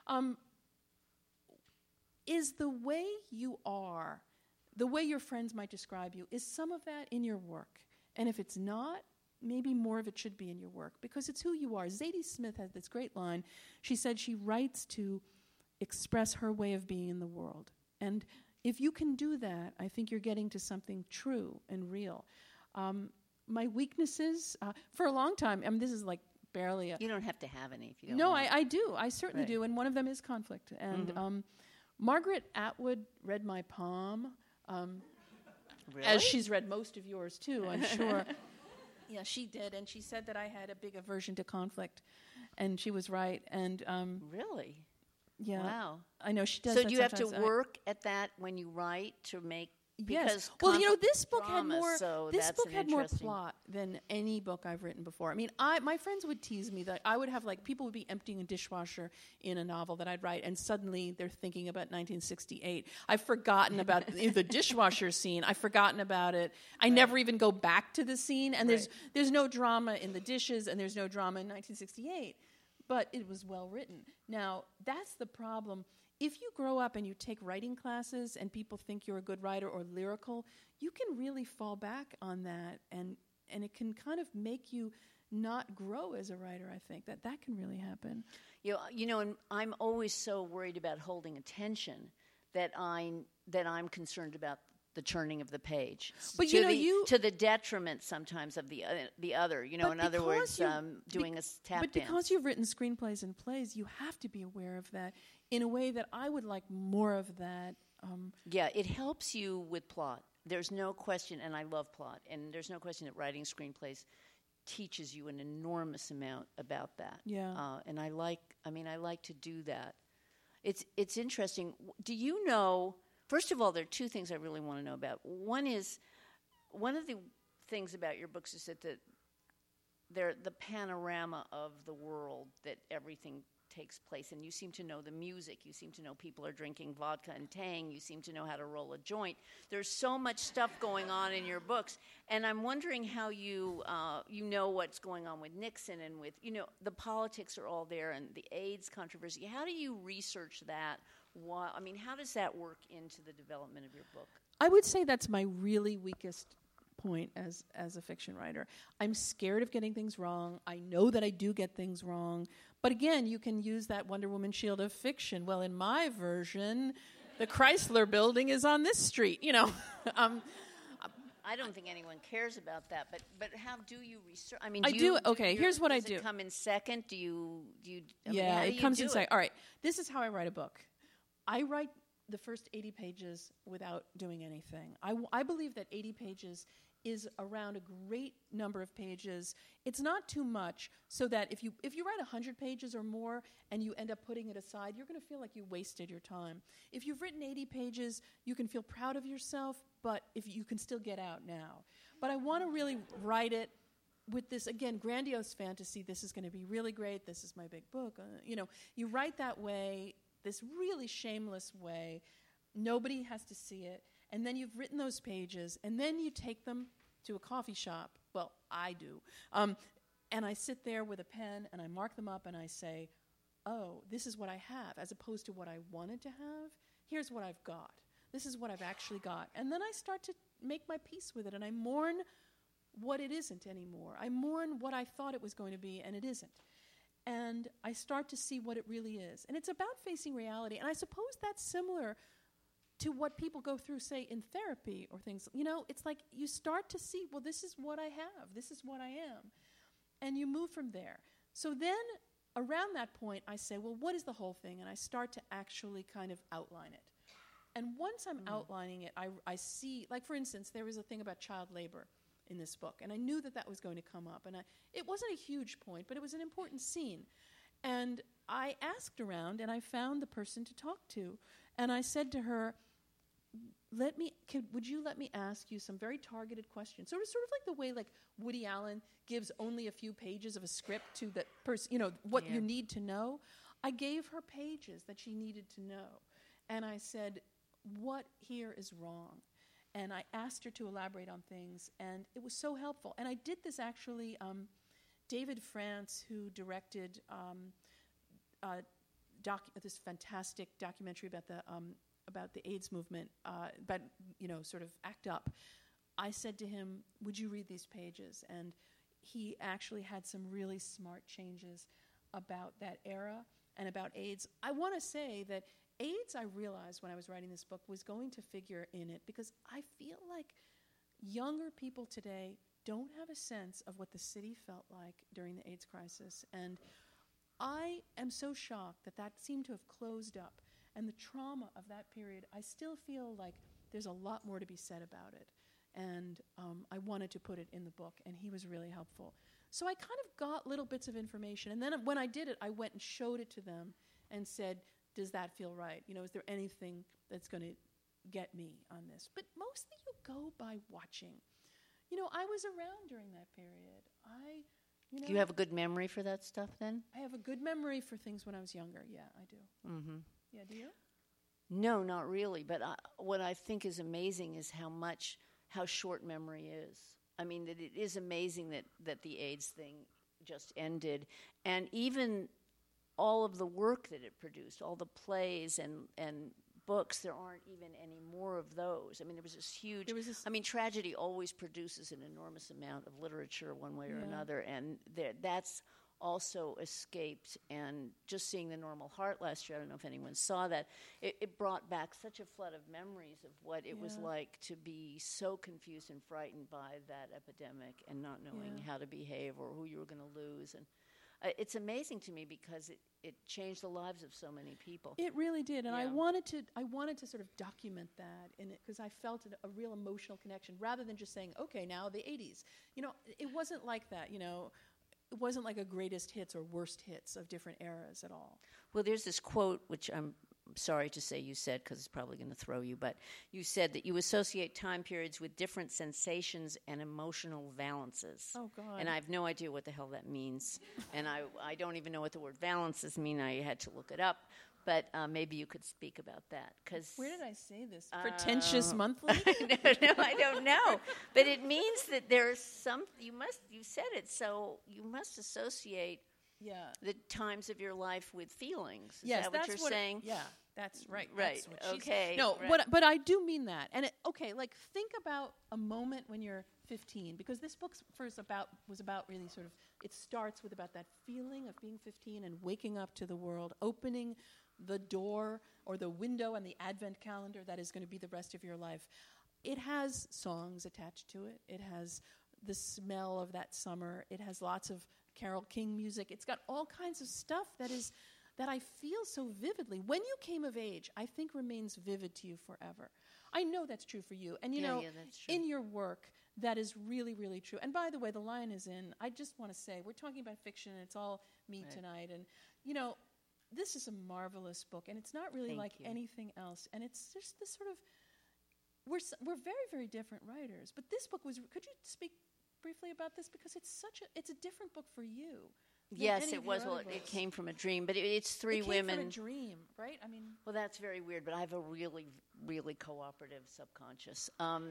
Is the way you are, the way your friends might describe you, is some of that in your work? And if it's not, maybe more of it should be in your work because it's who you are. Zadie Smith has this great line. She said she writes to express her way of being in the world. And if you can do that, I think you're getting to something true and real. My weaknesses, for a long time, I mean, this is like barely a... You don't have to have any if you don't No, want. I do. I certainly do. And one of them is conflict. And Margaret Atwood read my poem, Really? as she's read most of yours, too, I'm sure. Yeah, she did. And she said that I had a big aversion to conflict. And she was right. And Really? yeah, Wow. I know she does So that do you have to sometimes. work at that when you write to make... Yes. Because Well, this book had drama, more. so This that's book an had more interesting- plot than any book I've written before. I mean, my friends would tease me that I would have people would be emptying a dishwasher in a novel that I'd write, and suddenly they're thinking about 1968. I've forgotten about the dishwasher scene. I've forgotten about it. I never even go back to the scene, and there's no drama in the dishes, and there's no drama in 1968. But it was well written. Now that's the problem. If you grow up and you take writing classes and people think you're a good writer or lyrical, you can really fall back on that, and it can kind of make you not grow as a writer, I think. That can really happen. And I'm always so worried about holding attention that I'm concerned about the turning of the page. But to the detriment sometimes of the other. In But other because words, doing a tap But dance. because you've written screenplays and plays, you have to be aware of that in a way that I would like more of that. Yeah, it helps you with plot. There's no question, and I love plot, and there's no question that writing screenplays teaches you an enormous amount about that. Yeah. And I like to do that. It's interesting. Do you know? First of all, there are two things I really want to know about. One is, one of the things about your books is that they're the panorama of the world that everything takes place, and you seem to know the music. You seem to know people are drinking vodka and Tang. You seem to know how to roll a joint. There's so much stuff going on in your books, and I'm wondering how you know what's going on with Nixon and with the politics are all there, and the AIDS controversy. How do you research that? How does that work into the development of your book? I would say that's my really weakest point as a fiction writer. I'm scared of getting things wrong. I know that I do get things wrong. But again, you can use that Wonder Woman shield of fiction. Well, in my version, the Chrysler building is on this street, I don't think anyone cares about that, but how do you research? Here's what I do. Does it come in second? Do you? Yeah, it comes in second. All right, this is how I write a book. I write the first 80 pages without doing anything. I believe that 80 pages is around a great number of pages. It's not too much, so that if you write 100 pages or more and you end up putting it aside, you're going to feel like you wasted your time. If you've written 80 pages, you can feel proud of yourself, but if you can still get out now. But I want to really write it with this, again, grandiose fantasy. This is going to be really great. This is my big book. You write that way, this really shameless way. Nobody has to see it. And then you've written those pages, and then you take them to a coffee shop. Well, I do. And I sit there with a pen, and I mark them up, and I say, oh, this is what I have, as opposed to what I wanted to have. Here's what I've got. This is what I've actually got. And then I start to make my peace with it, and I mourn what it isn't anymore. I mourn what I thought it was going to be, and it isn't. And I start to see what it really is. And it's about facing reality. And I suppose that's similar to what people go through, say, in therapy or things. It's like you start to see, well, this is what I have. This is what I am. And you move from there. So then, around that point, I say, well, what is the whole thing? And I start to actually kind of outline it. And once I'm outlining it, I see, like, for instance, there was a thing about child labor. in this book. And I knew that that was going to come up. And it wasn't a huge point, but it was an important scene. And I asked around, and I found the person to talk to. And I said to her, would you let me ask you some very targeted questions? So it was sort of like the way like Woody Allen gives only a few pages of a script to the person, what you need to know. I gave her pages that she needed to know. And I said, what here is wrong? And I asked her to elaborate on things, and it was so helpful. And I did this actually, David France, who directed this fantastic documentary about the AIDS movement, sort of ACT UP. I said to him, would you read these pages? And he actually had some really smart changes about that era and about AIDS. I want to say that AIDS, I realized when I was writing this book, was going to figure in it because I feel like younger people today don't have a sense of what the city felt like during the AIDS crisis. And I am so shocked that seemed to have closed up. And the trauma of that period, I still feel like there's a lot more to be said about it. And I wanted to put it in the book, and he was really helpful. So I kind of got little bits of information. And then when I did it, I went and showed it to them and said, does that feel right? Is there anything that's going to get me on this? But mostly you go by watching. I was around during that period. Do you have a good memory for that stuff then? I have a good memory for things when I was younger. Yeah, I do. Mm-hmm. Yeah, do you? No, not really. But what I think is amazing is how short memory is. I mean, that it is amazing that the AIDS thing just ended. And even all of the work that it produced, all the plays and books, there aren't even any more of those. I mean, there was this huge... tragedy always produces an enormous amount of literature one way or another, and that's also escaped. And just seeing The Normal Heart last year, I don't know if anyone saw that, it brought back such a flood of memories of what it was like to be so confused and frightened by that epidemic and not knowing how to behave or who you were going to lose. And it's amazing to me because it changed the lives of so many people. It really did, and I wanted to sort of document that in it because I felt a real emotional connection rather than just saying, okay, now the 80s. It wasn't like that. It wasn't like a greatest hits or worst hits of different eras at all. Well, there's this quote which I'm sorry to say you said because it's probably going to throw you, but you said that you associate time periods with different sensations and emotional valences. Oh, God. And I have no idea what the hell that means. And I don't even know what the word valences mean. I had to look it up. But maybe you could speak about that. Where did I say this? Pretentious monthly? No, I don't know. But it means that there's you said it, so you must associate the times of your life with feelings. Is that what you're saying? That's right. Right. That's what okay. No, right. but I do mean that. And think about a moment when you're 15, because this book was about really sort of, it starts with about that feeling of being 15 and waking up to the world, opening the door or the window and the advent calendar that is going to be the rest of your life. It has songs attached to it. It has the smell of that summer. It has lots of Carole King music. It's got all kinds of stuff that I feel so vividly. When you came of age, I think remains vivid to you forever. I know that's true for you. And that's true. in your work, that is really, really true. And by the way, The Lion is In. I just want to say, we're talking about fiction, and it's all me tonight. And, this is a marvelous book, and it's not really anything else. And it's just this sort of, we're very, very different writers. But this book was, could you speak briefly about this? Because it's a different book for you. Yes, it was. Well, it came from a dream, but it's three women. It came from a dream, right? I mean, well, that's very weird. But I have a really, really cooperative subconscious.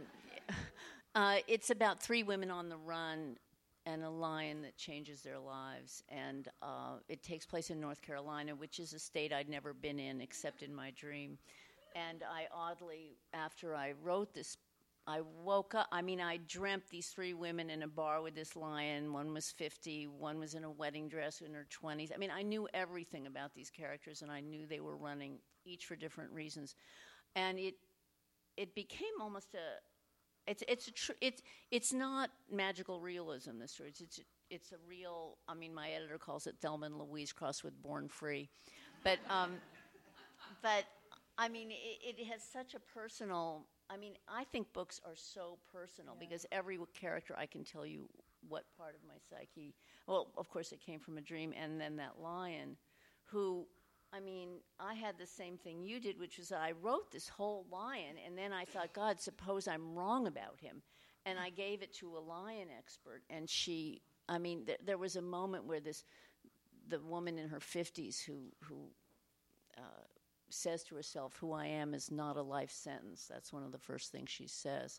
It's about three women on the run and a lion that changes their lives, and it takes place in North Carolina, which is a state I'd never been in except in my dream. And I oddly, after I wrote this, I woke up, I dreamt these three women in a bar with this lion. One was 50, one was in a wedding dress in her 20s. I knew everything about these characters, and I knew they were running, each for different reasons. And it became almost it's not magical realism, this story. It's a real, my editor calls it Thelma and Louise crossed with Born Free. But it has such a personal, I mean, I think books are so personal because every character I can tell you what part of my psyche. Well, of course, it came from a dream, and then that lion, who, I mean, I had the same thing you did, which was I wrote this whole lion, and then I thought, God, suppose I'm wrong about him, and I gave it to a lion expert, and she, I mean, there was a moment where the woman in her 50s who says to herself, "Who I am is not a life sentence." That's one of the first things she says.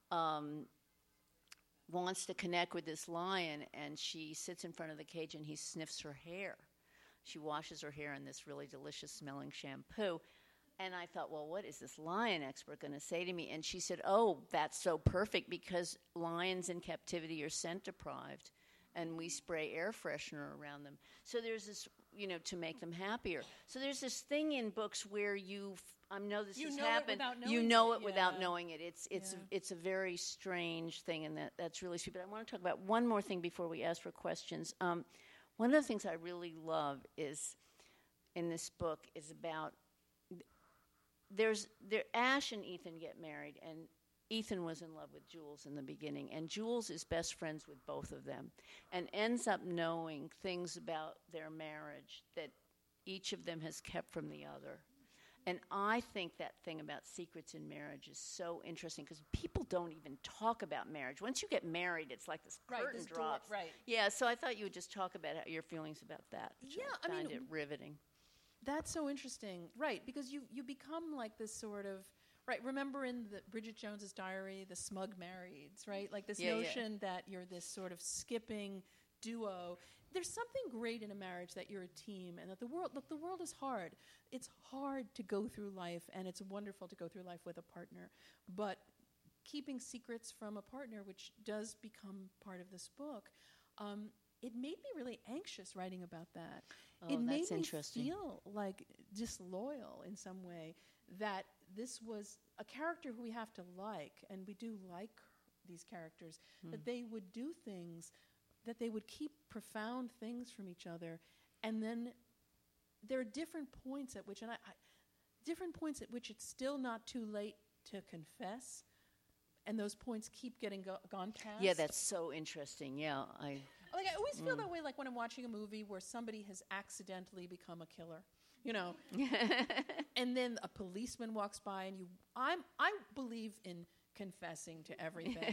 Wants to connect with this lion, and she sits in front of the cage, and he sniffs her hair. She washes her hair in this really delicious-smelling shampoo. And I thought, well, what is this lion expert going to say to me? And she said, oh, that's so perfect because lions in captivity are scent-deprived, and we spray air freshener around them. So there's this, to make them happier. So there's this thing in books where I know this has happened. You know it without knowing it. It's a very strange thing, and that's really sweet. But I want to talk about one more thing before we ask for questions. One of the things I really love is in this book is about Ash and Ethan get married, and Ethan was in love with Jules in the beginning, and Jules is best friends with both of them and ends up knowing things about their marriage that each of them has kept from the other. And I think that thing about secrets in marriage is so interesting because people don't even talk about marriage. Once you get married, it's like this curtain drops. Right. Yeah, so I thought you would just talk about your feelings about that. I find it riveting. That's so interesting, right? Because you become like this sort of, right? Remember in the Bridget Jones's Diary, the smug marrieds, right? Like this notion that you're this sort of skipping duo. There's something great in a marriage that you're a team, and that the world is hard. It's hard to go through life, and it's wonderful to go through life with a partner. But keeping secrets from a partner, which does become part of this book, it made me really anxious writing about that. Oh, it made that's me interesting. feel like disloyal in some way, that this was a character who we have to like, and we do like these characters, that they would do things, that they would keep profound things from each other, and then there are different points at which, it's still not too late to confess, and those points keep getting gone past. Yeah, that's so interesting. Yeah, I always feel that way, like when I'm watching a movie where somebody has accidentally become a killer, and then a policeman walks by, and I believe in confessing to everything.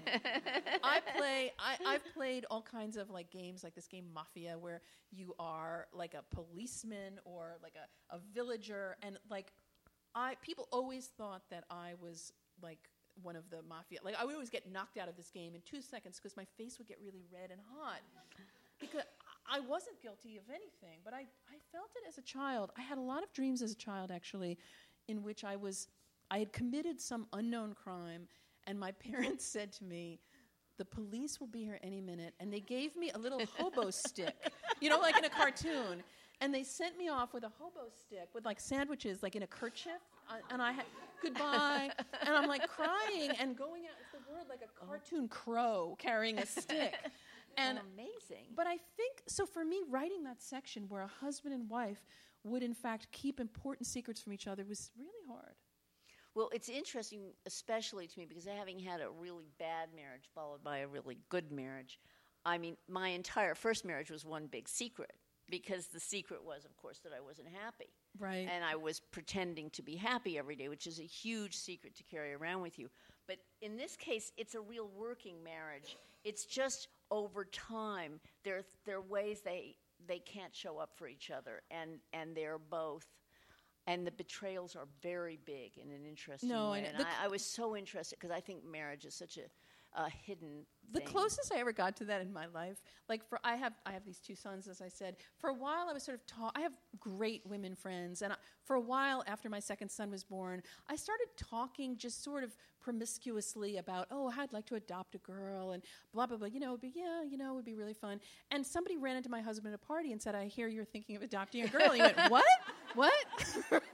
I've played all kinds of like games, like this game Mafia, where you are like a policeman or like a villager, and like people always thought that I was like one of the mafia. Like I would always get knocked out of this game in 2 seconds because my face would get really red and hot because I wasn't guilty of anything, but I felt it as a child. I had a lot of dreams as a child, actually, in which I had committed some unknown crime, and my parents said to me, the police will be here any minute, and they gave me a little hobo stick, like in a cartoon, and they sent me off with a hobo stick with like sandwiches, like in a kerchief, and I had goodbye, and I'm like crying and going out into the world like a cartoon crow carrying a stick. And amazing. But I think, so for me, writing that section where a husband and wife would in fact keep important secrets from each other was really hard. Well, it's interesting, especially to me, because having had a really bad marriage followed by a really good marriage, I mean, my entire first marriage was one big secret, because the secret was, of course, that I wasn't happy. Right. And I was pretending to be happy every day, which is a huge secret to carry around with you. But in this case, it's a real working marriage. It's just over time, there are ways they can't show up for each other, and they're both. And the betrayals are very big in an interesting way. And I was so interested because I think marriage is such a hidden The thing. closest I ever got to that in my life, like I have these 2 sons, as I said. For a while, I was sort of I have great women friends, and for a while after my second son was born, I started talking just sort of promiscuously about, I'd like to adopt a girl, and blah blah blah. It would be really fun. And somebody ran into my husband at a party and said, "I hear you're thinking of adopting a girl." And he went, "What? What?" That's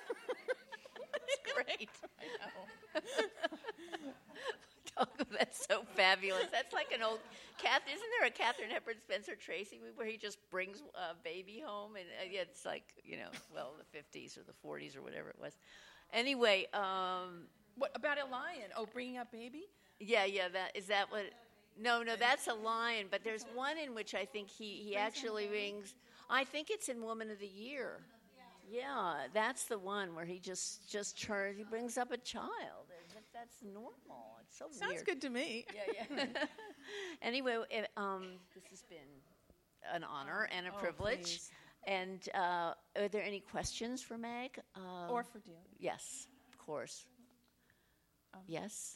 great. I know. Oh, that's so fabulous. That's like an old isn't there a Katharine Hepburn Spencer Tracy movie where he just brings a baby home, and it's like the 50s or the 40s or whatever it was. Anyway, What about a lion? Oh, bringing up baby? Yeah, is that what? No, that's a lion. But there's one in which I think he actually rings. I think it's in Woman of the Year. Yeah, that's the one where he just turns. He brings up a child. That's normal. It's so Sounds weird. good to me. Yeah. Anyway, this has been an honor and a privilege. Please. And are there any questions for Meg? Or for Delia. Yes, of course. Yes.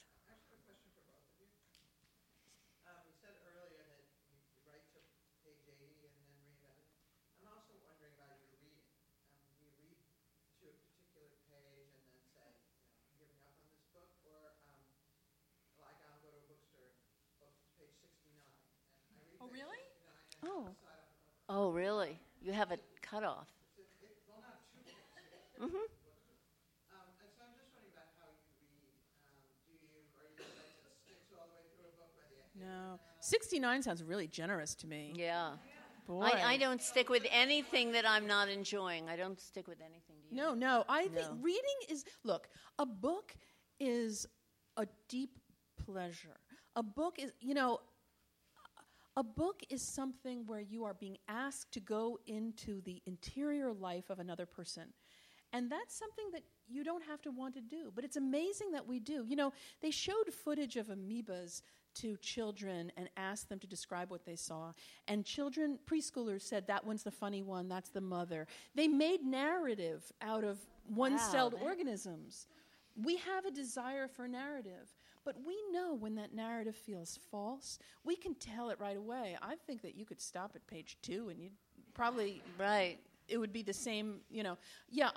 You said earlier that you write to page 80 and then reinvent it. I'm also wondering about your reading. Do you read to a particular page and then say, I'm giving up on this book? Or, like, I'll go to a bookstore, page 69, and I read Oh, page really? 69 and Oh. decide on another. Oh, really? You have a cutoff. Well, not two books. Mm-hmm. And so I'm just wondering about how you read. Are you like that sticks all the way through a book, whether you hate No. 69 sounds really generous to me. Yeah. Boy. I don't stick with anything that I'm not enjoying. I don't stick with anything. Do you? No. I think No. reading is, look, a book is a deep pleasure. A book is, a book is something where you are being asked to go into the interior life of another person. And that's something that you don't have to want to do. But it's amazing that we do. They showed footage of amoebas to children and asked them to describe what they saw. And preschoolers said, that one's the funny one, that's the mother. They made narrative out of one-celled organisms. We have a desire for narrative. But we know when that narrative feels false. We can tell it right away. I think that you could stop at page 2 and you'd probably... Right. It would be the same, Yeah,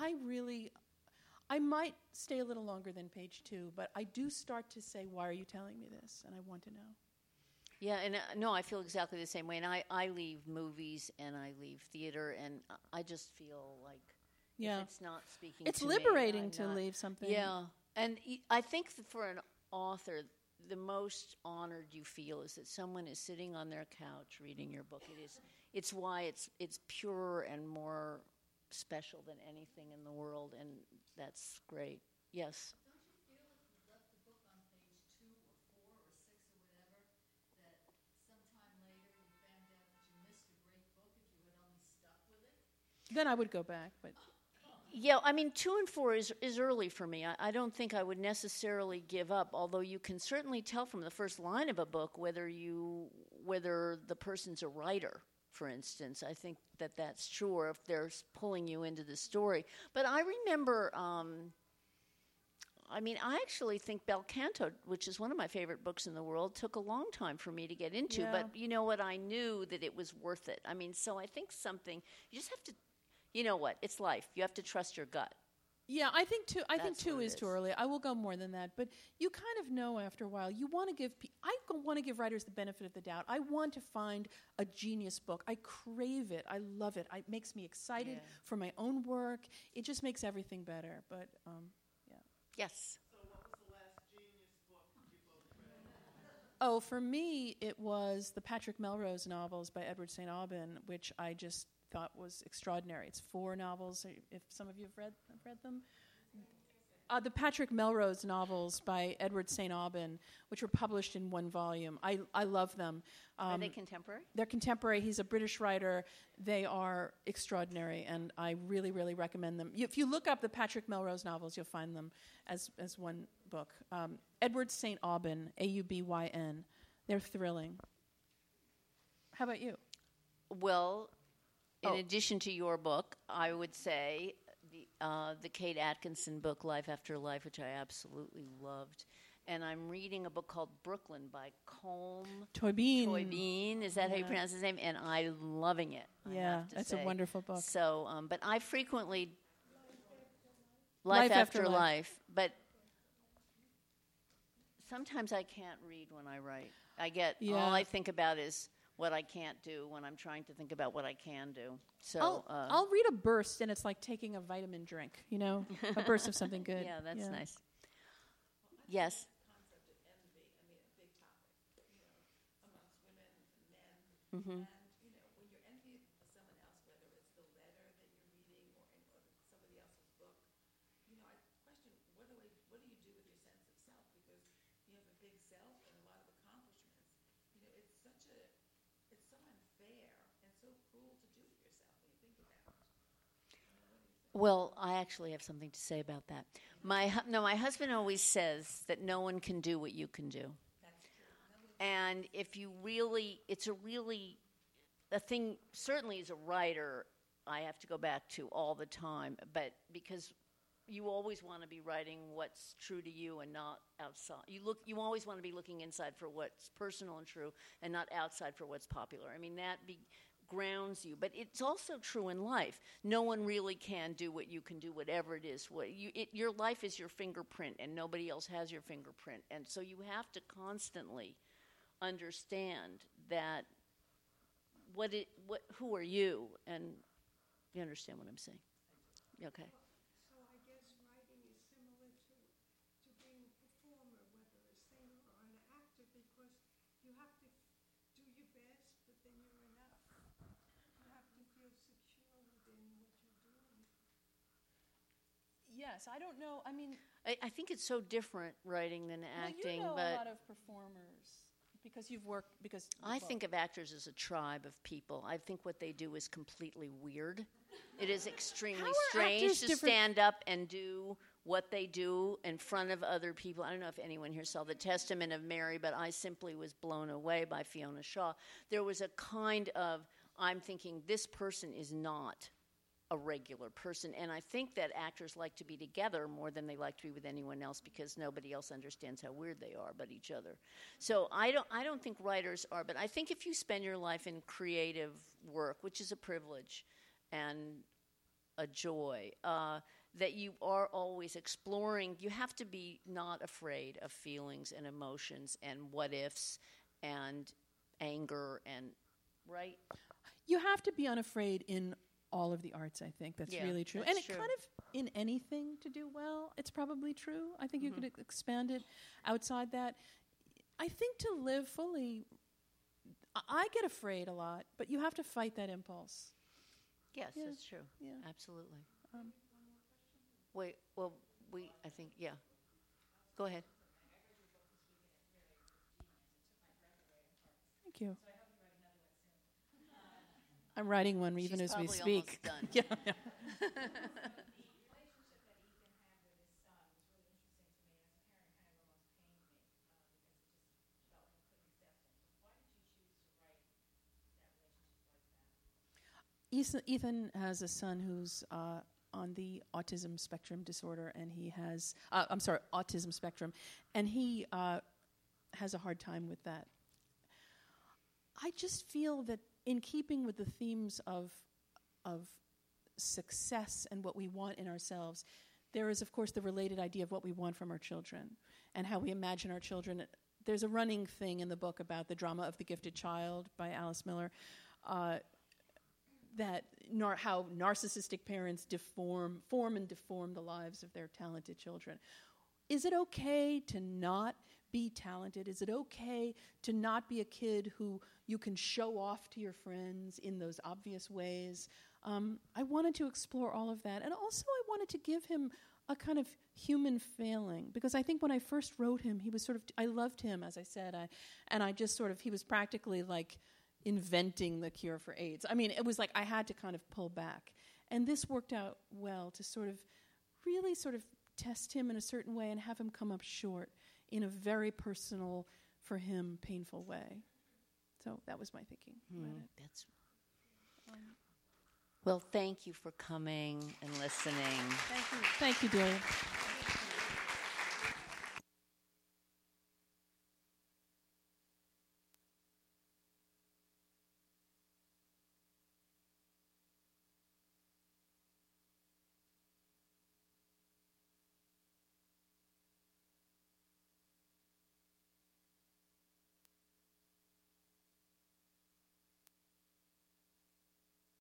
I might stay a little longer than page 2, but I do start to say, why are you telling me this? And I want to know. Yeah, and no, I feel exactly the same way. And I leave movies and I leave theater, and I just feel like if it's not speaking It's to me, liberating I'm to not- leave something. Yeah, and I think for an author, the most honored you feel is that someone is sitting on their couch reading your book. It's why it's purer and more special than anything in the world, and that's great. Yes. Don't you feel if you left the book on page 2 or 4 or 6 or whatever, that sometime later you found out that you missed a great book if you had only stuck with it? Then I would go back, but... Yeah, I mean, 2 and 4 is early for me. I don't think I would necessarily give up, although you can certainly tell from the first line of a book whether the person's a writer, for instance. I think that's true, or if they're pulling you into the story. But I remember, I actually think Bel Canto, which is one of my favorite books in the world, took a long time for me to get into. Yeah. But you know what? I knew that it was worth it. I mean, so I think you just have to... You know what? It's life. You have to trust your gut. Yeah, I think 2 That's two what it is too is. early. I will go more than that, but you kind of know after a while. You want to give want to give writers the benefit of the doubt. I want to find a genius book. I crave it. I love it. It makes me excited for my own work. It just makes everything better. But yeah. Yes. So what was the last genius book you both read? Oh, for me, it was the Patrick Melrose novels by Edward St. Aubyn, which I just thought was extraordinary. It's 4 novels. If some of you have read them. The Patrick Melrose novels by Edward St. Aubyn, which were published in 1 volume. I love them. Are they contemporary? They're contemporary. He's a British writer. They are extraordinary, and I really, really recommend them. If you look up the Patrick Melrose novels, you'll find them as one book. Edward St. Aubyn, Aubyn. They're thrilling. How about you? Well, in addition to your book, I would say the Kate Atkinson book, Life After Life, which I absolutely loved. And I'm reading a book called Brooklyn by Colm Toybeen. Is that how you pronounce his name? And I'm loving it. I have to that's say. a wonderful book. So, but I frequently... Life After Life. But sometimes I can't read when I write. All I think about is what I can't do when I'm trying to think about what I can do. So I'll read a burst, and it's like taking a vitamin drink, a burst of something good. Yeah, that's nice. Yes. Concept of envy, a big topic, amongst women and men. Mm-hmm. And, when you're envious of someone else, whether it's the letter that you're reading or somebody else's book, I question, what do you do with Well, I actually have something to say about that. My husband always says that no one can do what you can do. And if you really, it's a thing, certainly as a writer, I have to go back to all the time, but because you always want to be writing what's true to you and not outside. You always want to be looking inside for what's personal and true and not outside for what's popular. I mean, that grounds you, but it's also true in life. No one really can do what you can do, whatever it is. Your life is your fingerprint, and nobody else has your fingerprint, and so you have to constantly understand that who are you, and you understand what I'm saying. Okay. So I guess writing is similar to being a performer, whether a singer or an actor, because you have to do your best, but then you're enough. You have to feel secure within what you're doing. Yes, I don't know. I mean, I think it's so different writing than acting, well, you know but a lot of performers because you've worked. Because I think of actors as a tribe of people. I think what they do is completely weird. It is extremely How are strange actors to different? stand up and do what they do in front of other people. I don't know if anyone here saw The Testament of Mary, but I simply was blown away by Fiona Shaw. There was a kind of, I'm thinking, this person is not a regular person, and I think that actors like to be together more than they like to be with anyone else because nobody else understands how weird they are but each other. So I don't think writers are, but I think if you spend your life in creative work, which is a privilege and a joy, that you are always exploring. You have to be not afraid of feelings and emotions and what ifs and anger and, right? You have to be unafraid in all of the arts, I think. That's Yeah, really true. that's And it true. kind of, in anything to do well, it's probably true. I think you could expand it outside that. I think to live fully, I get afraid a lot, but you have to fight that impulse. Yes, Yeah, that's true. yeah. Absolutely. Wait, well, I think, yeah. Go ahead. Thank you. I'm writing one even She's as we probably speak. almost done. Yeah. Ethan has a son who's on the autism spectrum disorder, and he has, autism spectrum, and he has a hard time with that. I just feel that in keeping with the themes of success and what we want in ourselves, there is, of course, the related idea of what we want from our children and how we imagine our children. There's a running thing in the book about the drama of the gifted child by Alice Miller, that how narcissistic parents form and deform the lives of their talented children. Is it okay to not be talented? Is it okay to not be a kid who you can show off to your friends in those obvious ways? I wanted to explore all of that. And also I wanted to give him a kind of human failing, because I think when I first wrote him, he was I loved him, as I said, he was practically like inventing the cure for AIDS. I mean, it was like I had to kind of pull back. And this worked out well to really test him in a certain way and have him come up short in a very personal, for him, painful way. So that was my thinking about it. That's well, thank you for coming and listening. Thank you, dearie.